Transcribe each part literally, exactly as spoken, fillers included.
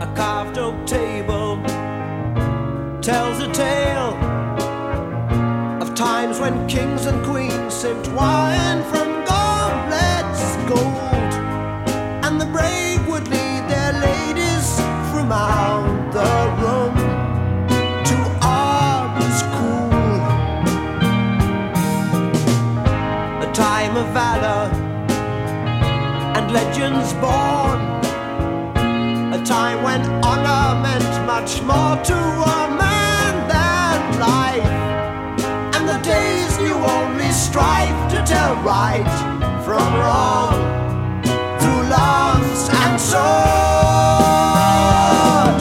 A carved oak table tells a tale of times when kings and queens sipped wine from goblets gold, and the brave would lead their ladies from out the room to arms cool. A time of valor and legends born, a time when honor meant much more to a man than life, and the days knew only strife to tell right from wrong through loves and sword.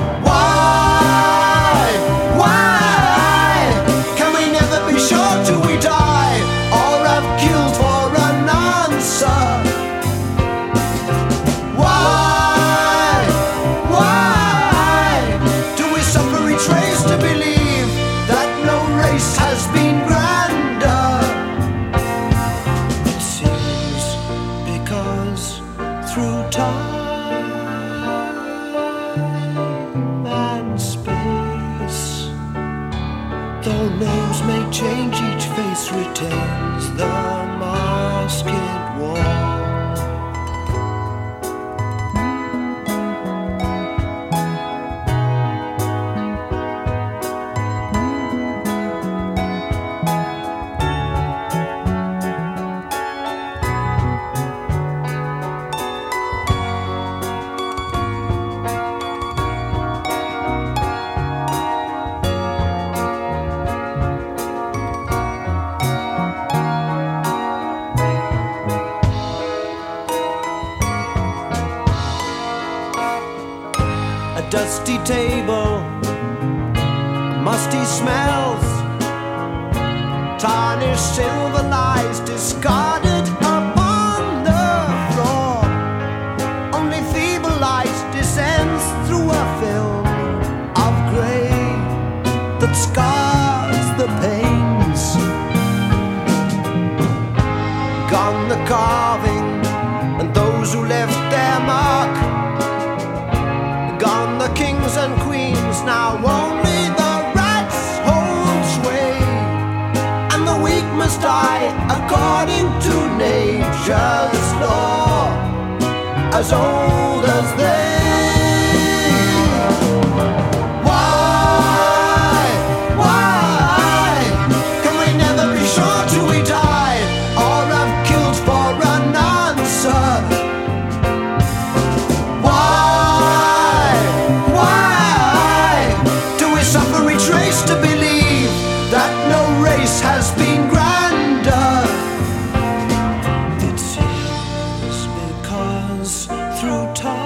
Why, why can we never be sure till we die, or have killed for an answer? To believe that no race has been grander. It seems because through time and space, though names may change, each face retains the masked wall. A dusty table, musty smells, tarnished silver lies discarded upon the floor. Only feeble light descends through a film of grey that scars the panes. Gone the carving and those who left their mark, gone the kings and queens, now only the rats hold sway, and the weak must die according to nature's law, as old as they. Why, why can we never be sure till we die, or have killed for an answer? To believe that no race has been grander. It seems because through time